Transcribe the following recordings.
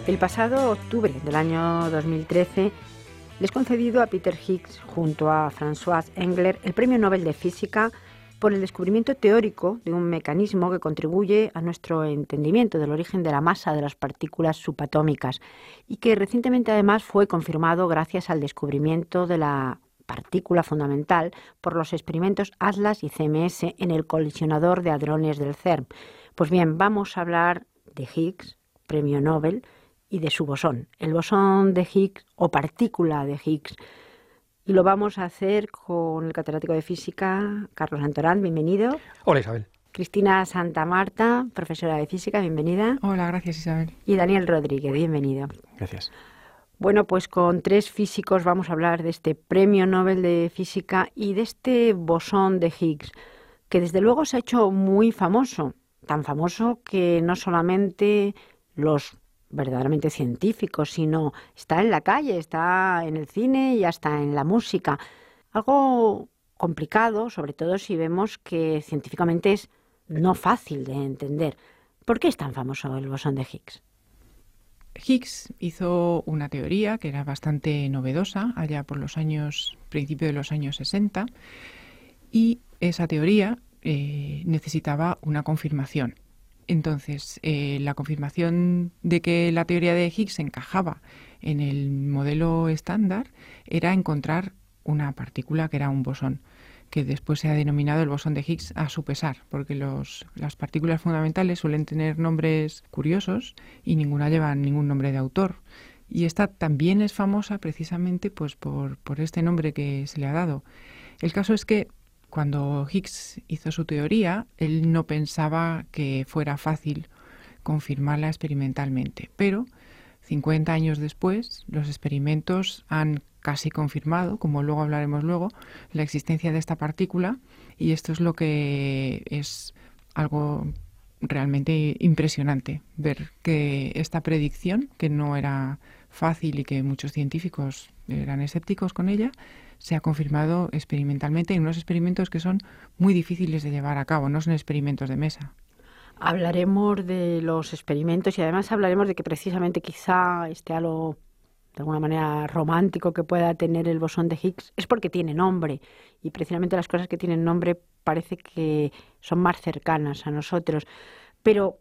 El pasado octubre del año 2013 le es concedido a Peter Higgs, junto a François Engler, el Premio Nobel de Física por el descubrimiento teórico de un mecanismo que contribuye a nuestro entendimiento del origen de la masa de las partículas subatómicas y que recientemente además fue confirmado gracias al descubrimiento de la partícula fundamental por los experimentos ATLAS y CMS en el colisionador de hadrones del CERN. Pues bien, vamos a hablar de Higgs, Premio Nobel, y de su bosón, el bosón de Higgs o partícula de Higgs. Y lo vamos a hacer con el catedrático de física, Carlos Santorán, bienvenido. Hola, Isabel. Cristina Santamarta, profesora de física, bienvenida. Hola, gracias, Isabel. Y Daniel Rodríguez, bienvenido. Gracias. Bueno, pues con 3 físicos vamos a hablar de este Premio Nobel de Física y de este bosón de Higgs, que desde luego se ha hecho muy famoso, tan famoso que no solamente los verdaderamente científicos, sino está en la calle, está en el cine y hasta en la música. Algo complicado, sobre todo si vemos que científicamente es no fácil de entender. ¿Por qué es tan famoso el bosón de Higgs? Higgs hizo una teoría que era bastante novedosa allá por principios de los años 60, y esa teoría necesitaba una confirmación. Entonces, la confirmación de que la teoría de Higgs encajaba en el modelo estándar era encontrar una partícula que era un bosón, que después se ha denominado el bosón de Higgs a su pesar, porque las partículas fundamentales suelen tener nombres curiosos y ninguna lleva ningún nombre de autor. Y esta también es famosa precisamente pues por este nombre que se le ha dado. El caso es que cuando Higgs hizo su teoría, él no pensaba que fuera fácil confirmarla experimentalmente, pero 50 años después los experimentos han casi confirmado, como luego hablaremos luego, la existencia de esta partícula, y esto es lo que es algo realmente impresionante, ver que esta predicción, que no era fácil y que muchos científicos eran escépticos con ella, se ha confirmado experimentalmente en unos experimentos que son muy difíciles de llevar a cabo, no son experimentos de mesa. Hablaremos de los experimentos y además hablaremos de que precisamente quizá algo de alguna manera romántico que pueda tener el bosón de Higgs es porque tiene nombre, y precisamente las cosas que tienen nombre parece que son más cercanas a nosotros. Pero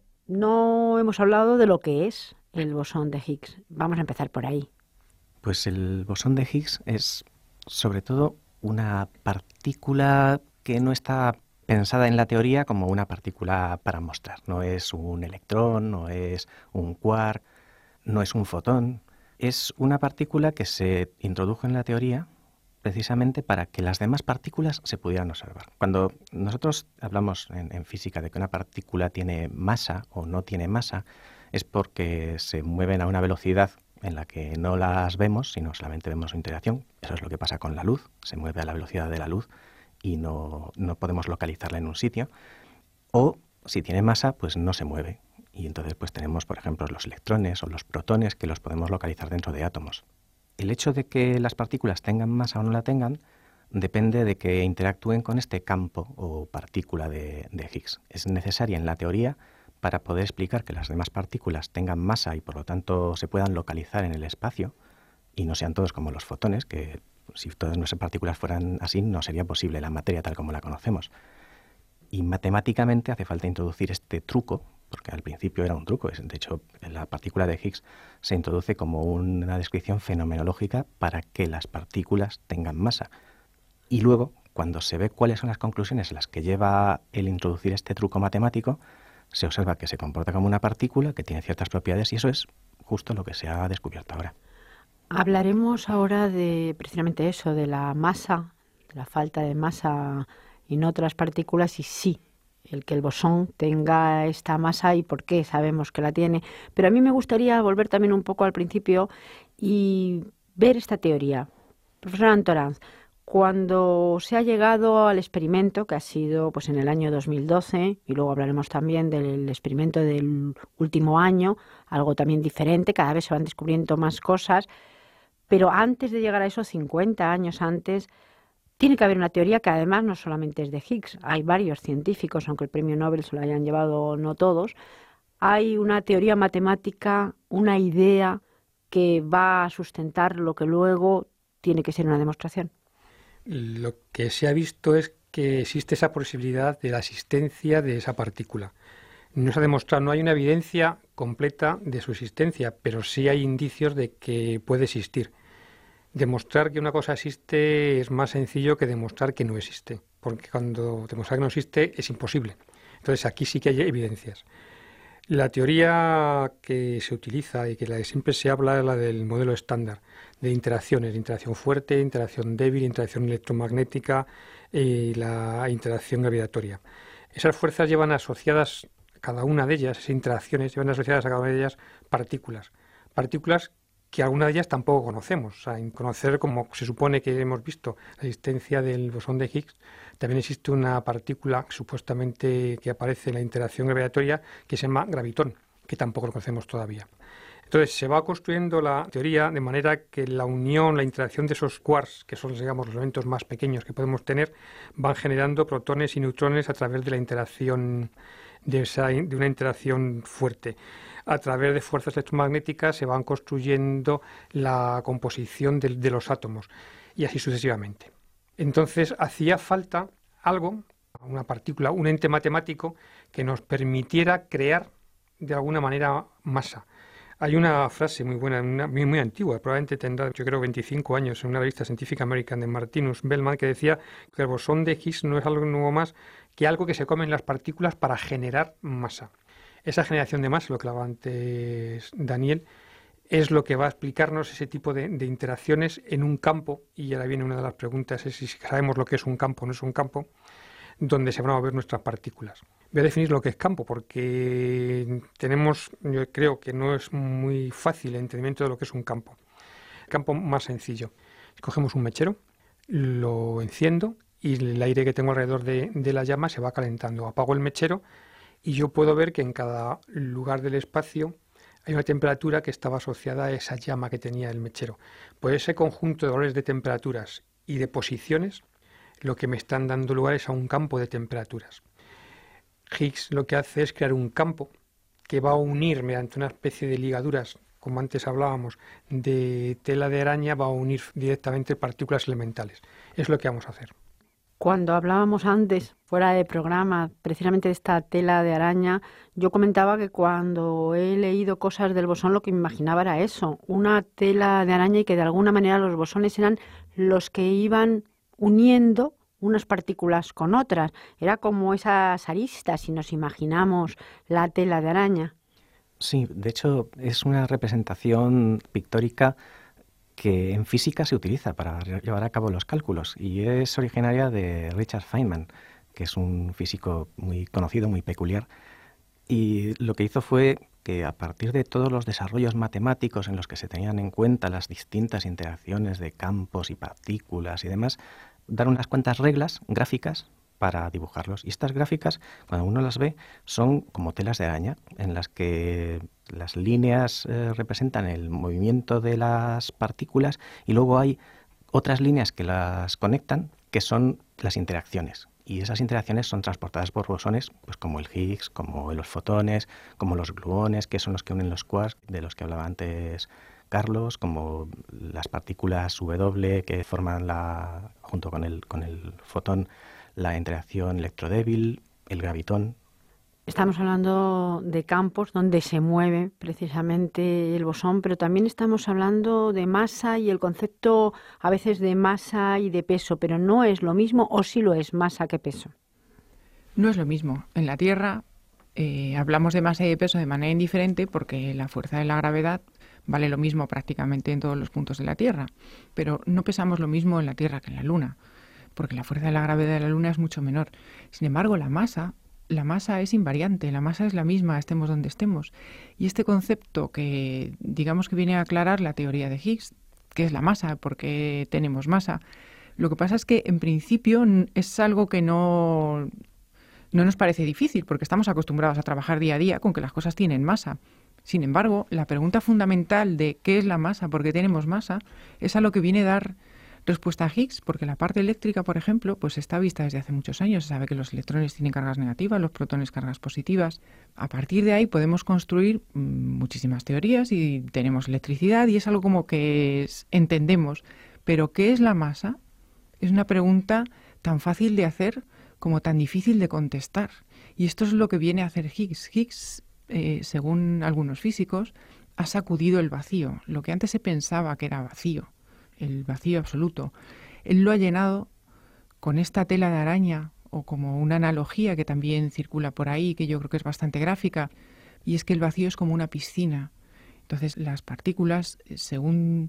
no hemos hablado de lo que es el bosón de Higgs. Vamos a empezar por ahí. Pues el bosón de Higgs es sobre todo una partícula que no está pensada en la teoría como una partícula para mostrar. No es un electrón, no es un quark, no es un fotón. Es una partícula que se introdujo en la teoría precisamente para que las demás partículas se pudieran observar. Cuando nosotros hablamos en física de que una partícula tiene masa o no tiene masa, es porque se mueven a una velocidad en la que no las vemos, sino solamente vemos su interacción. Eso es lo que pasa con la luz, se mueve a la velocidad de la luz y no podemos localizarla en un sitio. O si tiene masa, pues no se mueve. Y entonces pues tenemos, por ejemplo, los electrones o los protones, que los podemos localizar dentro de átomos. El hecho de que las partículas tengan masa o no la tengan depende de que interactúen con este campo o partícula de Higgs. Es necesaria en la teoría para poder explicar que las demás partículas tengan masa y por lo tanto se puedan localizar en el espacio y no sean todos como los fotones, que si todas nuestras partículas fueran así no sería posible la materia tal como la conocemos. Y matemáticamente hace falta introducir este truco, porque al principio era un truco. De hecho, la partícula de Higgs se introduce como una descripción fenomenológica para que las partículas tengan masa. Y luego, cuando se ve cuáles son las conclusiones a las que lleva el introducir este truco matemático, se observa que se comporta como una partícula, que tiene ciertas propiedades, y eso es justo lo que se ha descubierto ahora. Hablaremos ahora de precisamente eso, de la masa, de la falta de masa en otras partículas, y sí, el que el bosón tenga esta masa y por qué sabemos que la tiene. Pero a mí me gustaría volver también un poco al principio y ver esta teoría. Profesor Antoranz, cuando se ha llegado al experimento, que ha sido pues en el año 2012, y luego hablaremos también del experimento del último año, algo también diferente, cada vez se van descubriendo más cosas, pero antes de llegar a esos 50 años antes, tiene que haber una teoría que además no solamente es de Higgs, hay varios científicos, aunque el premio Nobel se lo hayan llevado no todos, hay una teoría matemática, una idea que va a sustentar lo que luego tiene que ser una demostración. Lo que se ha visto es que existe esa posibilidad de la existencia de esa partícula. No se ha demostrado, no hay una evidencia completa de su existencia, pero sí hay indicios de que puede existir. Demostrar que una cosa existe es más sencillo que demostrar que no existe, porque cuando demostrar que no existe es imposible. Entonces aquí sí que hay evidencias. La teoría que se utiliza y que la que siempre se habla es la del modelo estándar de interacciones, interacción fuerte, interacción débil, interacción electromagnética y la interacción gravitatoria. Esas fuerzas llevan asociadas, cada una de ellas, esas interacciones llevan asociadas a cada una de ellas partículas que algunas de ellas tampoco conocemos. O sea, en conocer, como se supone que hemos visto, la existencia del bosón de Higgs, también existe una partícula supuestamente que aparece en la interacción gravitatoria que se llama gravitón, que tampoco lo conocemos todavía. Entonces se va construyendo la teoría de manera que la unión, la interacción de esos quarks, que son, digamos, los elementos más pequeños que podemos tener, van generando protones y neutrones a través de la interacción de una interacción fuerte. A través de fuerzas electromagnéticas se van construyendo la composición de los átomos y así sucesivamente. Entonces hacía falta algo, una partícula, un ente matemático que nos permitiera crear de alguna manera masa. Hay una frase muy buena, muy antigua, probablemente tendrá, yo creo, 25 años, en una revista científica americana de Martinus Bellman, que decía que el bosón de Higgs no es algo nuevo más que algo que se comen las partículas para generar masa. Esa generación de masa, lo que hablaba antes Daniel, es lo que va a explicarnos ese tipo de interacciones en un campo, y ahora viene una de las preguntas, es si sabemos lo que es un campo o no es un campo, donde se van a mover nuestras partículas. Voy a definir lo que es campo, porque yo creo que no es muy fácil el entendimiento de lo que es un campo. El campo más sencillo. Cogemos un mechero, lo enciendo y el aire que tengo alrededor de la llama se va calentando. Apago el mechero y yo puedo ver que en cada lugar del espacio hay una temperatura que estaba asociada a esa llama que tenía el mechero. Pues ese conjunto de valores de temperaturas y de posiciones, lo que me están dando lugar es a un campo de temperaturas. Higgs lo que hace es crear un campo que va a unir mediante una especie de ligaduras, como antes hablábamos, de tela de araña, va a unir directamente partículas elementales. Es lo que vamos a hacer. Cuando hablábamos antes, fuera de programa, precisamente de esta tela de araña, yo comentaba que cuando he leído cosas del bosón lo que me imaginaba era eso, una tela de araña y que de alguna manera los bosones eran los que iban uniendo unas partículas con otras. Era como esas aristas, si nos imaginamos la tela de araña. Sí, de hecho es una representación pictórica que en física se utiliza para llevar a cabo los cálculos y es originaria de Richard Feynman, que es un físico muy conocido, muy peculiar, y lo que hizo fue que a partir de todos los desarrollos matemáticos en los que se tenían en cuenta las distintas interacciones de campos y partículas y demás, dar unas cuantas reglas gráficas para dibujarlos. Y estas gráficas, cuando uno las ve, son como telas de araña, en las que las líneas representan el movimiento de las partículas y luego hay otras líneas que las conectan, que son las interacciones. Y esas interacciones son transportadas por bosones, pues como el Higgs, como los fotones, como los gluones, que son los que unen los quarks, de los que hablaba antes Carlos, como las partículas W que forman junto con el fotón, la interacción electrodébil, el gravitón. Estamos hablando de campos donde se mueve precisamente el bosón, pero también estamos hablando de masa y el concepto a veces de masa y de peso, pero no es lo mismo, o sí lo es, masa que peso. No es lo mismo. En la Tierra hablamos de masa y de peso de manera indiferente porque la fuerza de la gravedad vale lo mismo prácticamente en todos los puntos de la Tierra, pero no pesamos lo mismo en la Tierra que en la Luna, porque la fuerza de la gravedad de la Luna es mucho menor. Sin embargo, la masa es invariante, la masa es la misma, estemos donde estemos. Y este concepto que digamos que viene a aclarar la teoría de Higgs, que es la masa, porque tenemos masa, lo que pasa es que en principio es algo que no nos parece difícil, porque estamos acostumbrados a trabajar día a día con que las cosas tienen masa. Sin embargo, la pregunta fundamental de qué es la masa, por qué tenemos masa, es a lo que viene a dar respuesta a Higgs, porque la parte eléctrica, por ejemplo, pues está vista desde hace muchos años. Se sabe que los electrones tienen cargas negativas, los protones cargas positivas. A partir de ahí podemos construir muchísimas teorías y tenemos electricidad y es algo como que entendemos. Pero ¿qué es la masa? Es una pregunta tan fácil de hacer como tan difícil de contestar. Y esto es lo que viene a hacer Higgs. Higgs, según algunos físicos, ha sacudido el vacío. Lo que antes se pensaba que era vacío, el vacío absoluto, él lo ha llenado con esta tela de araña, o como una analogía que también circula por ahí, que yo creo que es bastante gráfica, y es que el vacío es como una piscina. Entonces las partículas, según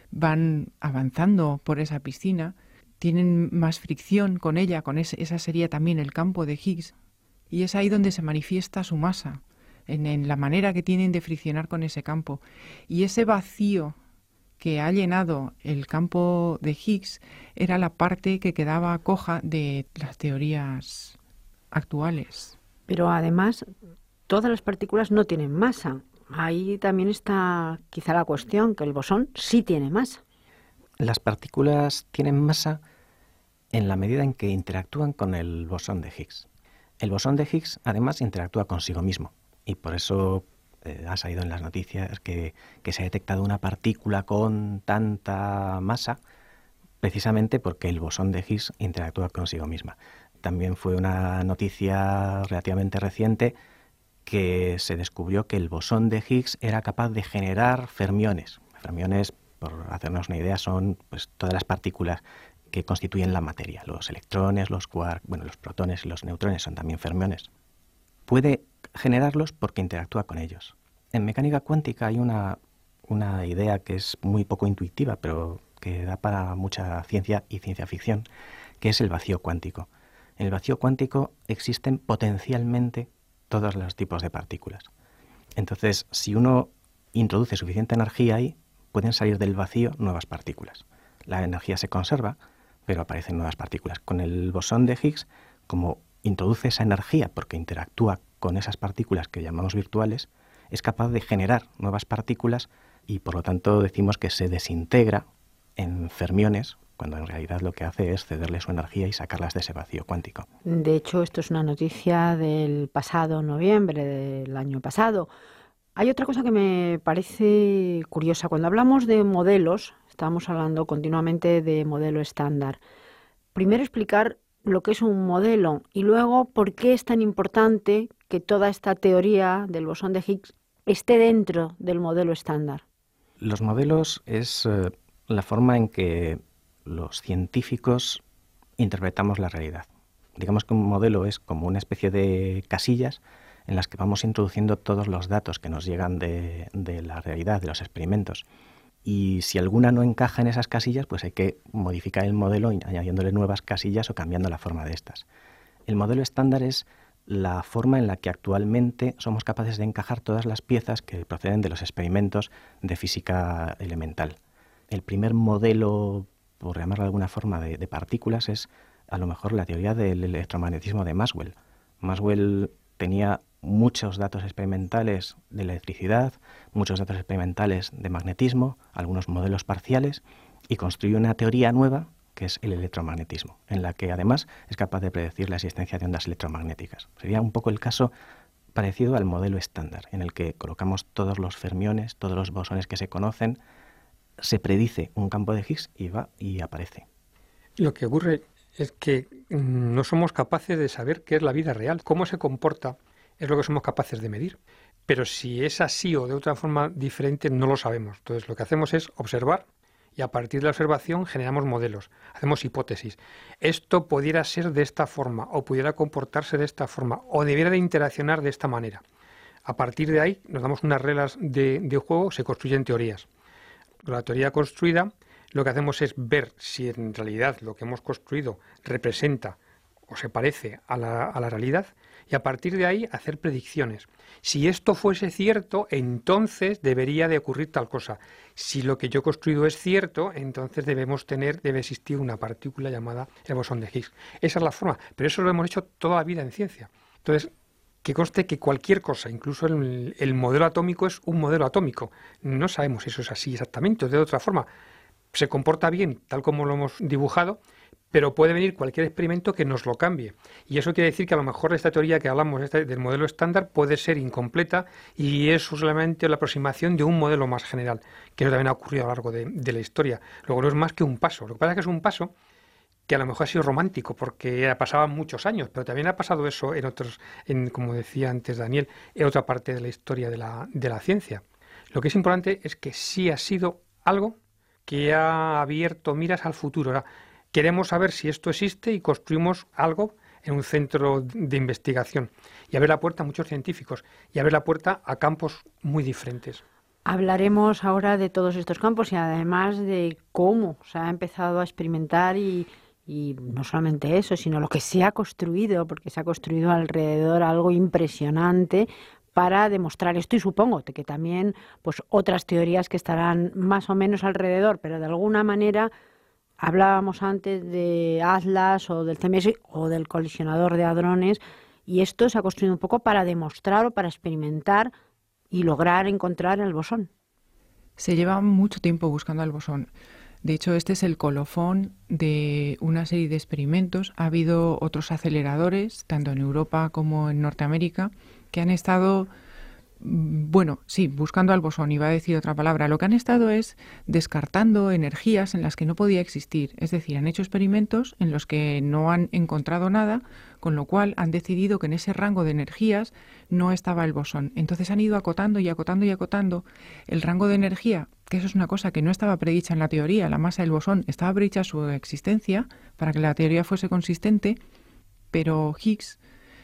van avanzando por esa piscina, tienen más fricción con ella, esa sería también el campo de Higgs, y es ahí donde se manifiesta su masa, en la manera que tienen de friccionar con ese campo. Y ese vacío que ha llenado el campo de Higgs era la parte que quedaba coja de las teorías actuales. Pero además, todas las partículas no tienen masa. Ahí también está quizá la cuestión, que el bosón sí tiene masa. Las partículas tienen masa en la medida en que interactúan con el bosón de Higgs. El bosón de Higgs, además, interactúa consigo mismo. Y por eso ha salido en las noticias que se ha detectado una partícula con tanta masa, precisamente porque el bosón de Higgs interactúa consigo misma. También fue una noticia relativamente reciente que se descubrió que el bosón de Higgs era capaz de generar fermiones. Fermiones, por hacernos una idea, son pues todas las partículas que constituyen la materia. Los electrones, los quarks, los protones y los neutrones son también fermiones. Puede generarlos porque interactúa con ellos. En mecánica cuántica hay una idea que es muy poco intuitiva, pero que da para mucha ciencia y ciencia ficción, que es el vacío cuántico. En el vacío cuántico existen potencialmente todos los tipos de partículas. Entonces, si uno introduce suficiente energía ahí, pueden salir del vacío nuevas partículas. La energía se conserva, pero aparecen nuevas partículas. Con el bosón de Higgs, como introduce esa energía porque interactúa con esas partículas que llamamos virtuales, es capaz de generar nuevas partículas y por lo tanto decimos que se desintegra en fermiones, cuando en realidad lo que hace es cederle su energía y sacarlas de ese vacío cuántico. De hecho, esto es una noticia del pasado noviembre del año pasado. Hay otra cosa que me parece curiosa. Cuando hablamos de modelos, estamos hablando continuamente de modelo estándar. Primero explicar lo que es un modelo y luego por qué es tan importante que toda esta teoría del bosón de Higgs esté dentro del modelo estándar. Los modelos es la forma en que los científicos interpretamos la realidad. Digamos que un modelo es como una especie de casillas en las que vamos introduciendo todos los datos que nos llegan de la realidad, de los experimentos. Y si alguna no encaja en esas casillas, pues hay que modificar el modelo añadiéndole nuevas casillas o cambiando la forma de estas. El modelo estándar es la forma en la que actualmente somos capaces de encajar todas las piezas que proceden de los experimentos de física elemental. El primer modelo, por llamarlo de alguna forma, de partículas es a lo mejor la teoría del electromagnetismo de Maxwell. Maxwell tenía muchos datos experimentales de electricidad, muchos datos experimentales de magnetismo, algunos modelos parciales, y construyó una teoría nueva que es el electromagnetismo, en la que además es capaz de predecir la existencia de ondas electromagnéticas. Sería un poco el caso parecido al modelo estándar, en el que colocamos todos los fermiones, todos los bosones que se conocen, se predice un campo de Higgs y va y aparece. Lo que ocurre es que no somos capaces de saber qué es la vida real, cómo se comporta, es lo que somos capaces de medir. Pero si es así o de otra forma diferente, no lo sabemos. Entonces lo que hacemos es observar y a partir de la observación generamos modelos, hacemos hipótesis. Esto pudiera ser de esta forma o pudiera comportarse de esta forma o debiera de interaccionar de esta manera. A partir de ahí nos damos unas reglas de juego, se construyen teorías. Con la teoría construida lo que hacemos es ver si en realidad lo que hemos construido representa o se parece a la realidad y a partir de ahí hacer predicciones. Si esto fuese cierto, entonces debería de ocurrir tal cosa. Si lo que yo he construido es cierto, entonces debe existir una partícula llamada el bosón de Higgs. Esa es la forma, pero eso lo hemos hecho toda la vida en ciencia. Entonces, que conste que cualquier cosa, incluso el modelo atómico es un modelo atómico. No sabemos si eso es así exactamente o de otra forma, se comporta bien, tal como lo hemos dibujado, pero puede venir cualquier experimento que nos lo cambie. Y eso quiere decir que a lo mejor esta teoría que hablamos del modelo estándar puede ser incompleta y es solamente la aproximación de un modelo más general, que eso también ha ocurrido a lo largo de la historia. Luego no es más que un paso. Lo que pasa es que es un paso que a lo mejor ha sido romántico porque pasaban muchos años, pero también ha pasado eso en otros, como decía antes Daniel, en otra parte de la historia de la ciencia. Lo que es importante es que sí ha sido algo que ha abierto miras al futuro. Ahora, queremos saber si esto existe y construimos algo en un centro de investigación y abre la puerta a muchos científicos y abre la puerta a campos muy diferentes. Hablaremos ahora de todos estos campos y además de cómo se ha empezado a experimentar y no solamente eso, sino lo que se ha construido, porque se ha construido alrededor algo impresionante para demostrar esto y supongo que también pues otras teorías que estarán más o menos alrededor, pero de alguna manera hablábamos antes de Atlas o del CMS o del colisionador de hadrones y esto se ha construido un poco para demostrar o para experimentar y lograr encontrar el bosón. Se lleva mucho tiempo buscando el bosón. De hecho, este es el colofón de una serie de experimentos. Ha habido otros aceleradores, tanto en Europa como en Norteamérica, que han estado, buscando al bosón, iba a decir otra palabra. Lo que han estado es descartando energías en las que no podía existir. Es decir, han hecho experimentos en los que no han encontrado nada, con lo cual han decidido que en ese rango de energías no estaba el bosón. Entonces han ido acotando y acotando y acotando el rango de energía, que eso es una cosa que no estaba predicha en la teoría. La masa del bosón estaba predicha su existencia para que la teoría fuese consistente, pero Higgs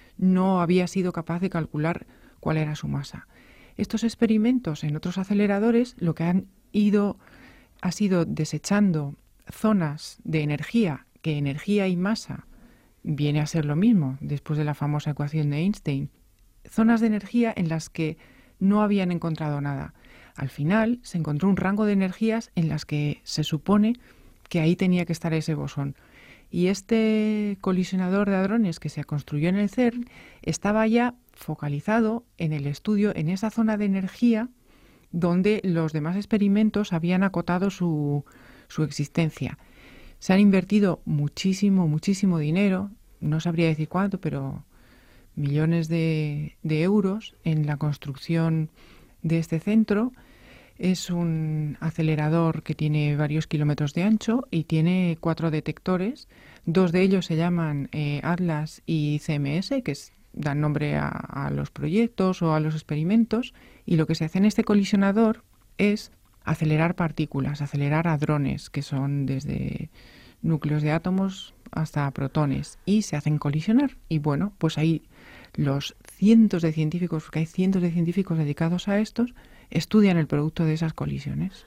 no había sido capaz de calcular cuál era su masa. Estos experimentos en otros aceleradores lo que han ido ha sido desechando zonas de energía, que energía y masa viene a ser lo mismo después de la famosa ecuación de Einstein, zonas de energía en las que no habían encontrado nada. Al final se encontró un rango de energías en las que se supone que ahí tenía que estar ese bosón. Y este colisionador de hadrones que se construyó en el CERN estaba ya focalizado en el estudio, en esa zona de energía donde los demás experimentos habían acotado su existencia. Se han invertido muchísimo dinero, no sabría decir cuánto, pero millones de euros en la construcción de este centro. Es un acelerador que tiene varios kilómetros de ancho y tiene 4 detectores. 2 de ellos se llaman Atlas y CMS, que dan nombre a los proyectos o a los experimentos. Y lo que se hace en este colisionador es acelerar partículas, acelerar hadrones, que son desde núcleos de átomos hasta protones, y se hacen colisionar. Y bueno, pues ahí los cientos de científicos, porque hay cientos de científicos dedicados a estos, estudian el producto de esas colisiones.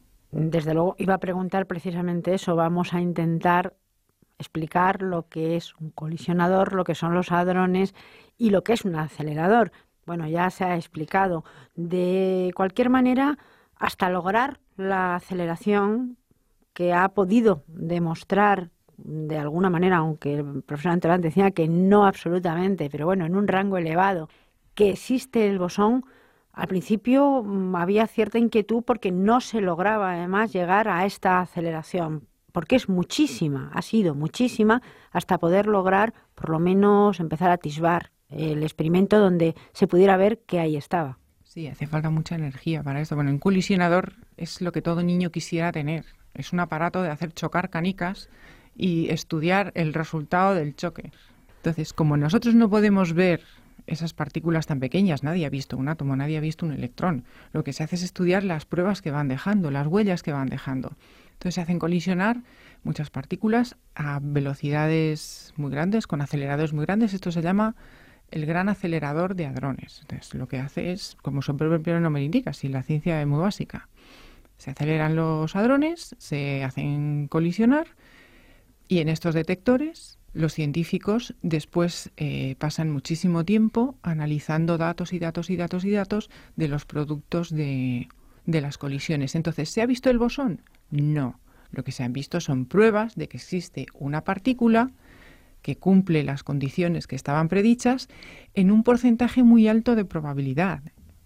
Desde luego iba a preguntar precisamente eso. Vamos a intentar explicar lo que es un colisionador, lo que son los hadrones y lo que es un acelerador. Bueno, ya se ha explicado. De cualquier manera, hasta lograr la aceleración que ha podido demostrar de alguna manera, aunque el profesor Antoine decía que no absolutamente, pero bueno, en un rango elevado, que existe el bosón. Al principio había cierta inquietud porque no se lograba además llegar a esta aceleración, porque es muchísima, ha sido muchísima, hasta poder lograr por lo menos empezar a atisbar el experimento donde se pudiera ver que ahí estaba. Sí, hace falta mucha energía para esto. Bueno, un colisionador es lo que todo niño quisiera tener. Es un aparato de hacer chocar canicas y estudiar el resultado del choque. Entonces, como nosotros no podemos ver esas partículas tan pequeñas, nadie ha visto un átomo, nadie ha visto un electrón. Lo que se hace es estudiar las pruebas que van dejando, las huellas que van dejando. Entonces se hacen colisionar muchas partículas a velocidades muy grandes, con aceleradores muy grandes. Esto se llama el gran acelerador de hadrones. Entonces lo que hace es, como su propio nombre indica, si la ciencia es muy básica, se aceleran los hadrones, se hacen colisionar y en estos detectores los científicos después pasan muchísimo tiempo analizando datos y datos y datos y datos de los productos de las colisiones. Entonces, ¿se ha visto el bosón? No. Lo que se han visto son pruebas de que existe una partícula que cumple las condiciones que estaban predichas en un porcentaje muy alto de probabilidad.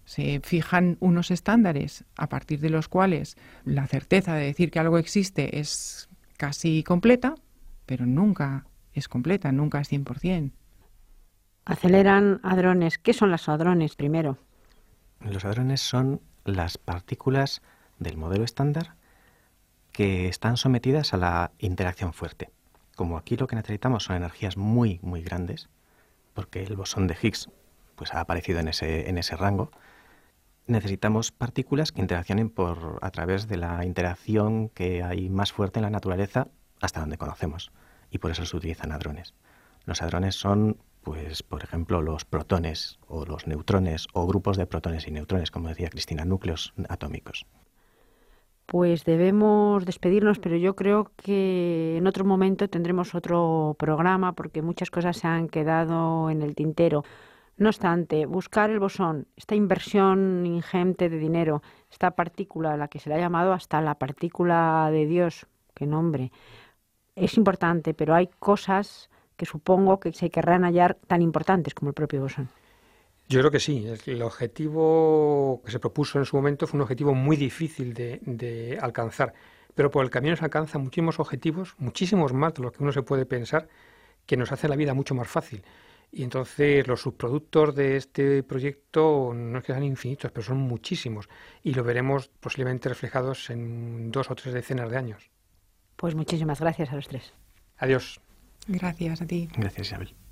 Se fijan unos estándares a partir de los cuales la certeza de decir que algo existe es casi completa, pero nunca es completa, nunca es 100%. Aceleran hadrones. ¿Qué son los hadrones primero? Los hadrones son las partículas del modelo estándar que están sometidas a la interacción fuerte. Como aquí lo que necesitamos son energías muy, muy grandes, porque el bosón de Higgs pues, ha aparecido en ese rango, necesitamos partículas que interaccionen a través de la interacción que hay más fuerte en la naturaleza hasta donde conocemos, y por eso se utilizan hadrones. Los hadrones son, pues, por ejemplo, los protones o los neutrones o grupos de protones y neutrones, como decía Cristina, núcleos atómicos. Pues debemos despedirnos, pero yo creo que en otro momento tendremos otro programa porque muchas cosas se han quedado en el tintero. No obstante, buscar el bosón, esta inversión ingente de dinero, esta partícula a la que se le ha llamado hasta la partícula de Dios, qué nombre, es importante, pero hay cosas que supongo que se querrán hallar tan importantes como el propio bosón. Yo creo que sí. El objetivo que se propuso en su momento fue un objetivo muy difícil de alcanzar, pero por el camino se alcanzan muchísimos objetivos, muchísimos más de los que uno se puede pensar, que nos hacen la vida mucho más fácil. Y entonces los subproductos de este proyecto no es que sean infinitos, pero son muchísimos. Y lo veremos posiblemente reflejados en 2 o 3 decenas de años. Pues muchísimas gracias a los tres. Adiós. Gracias a ti. Gracias, Isabel.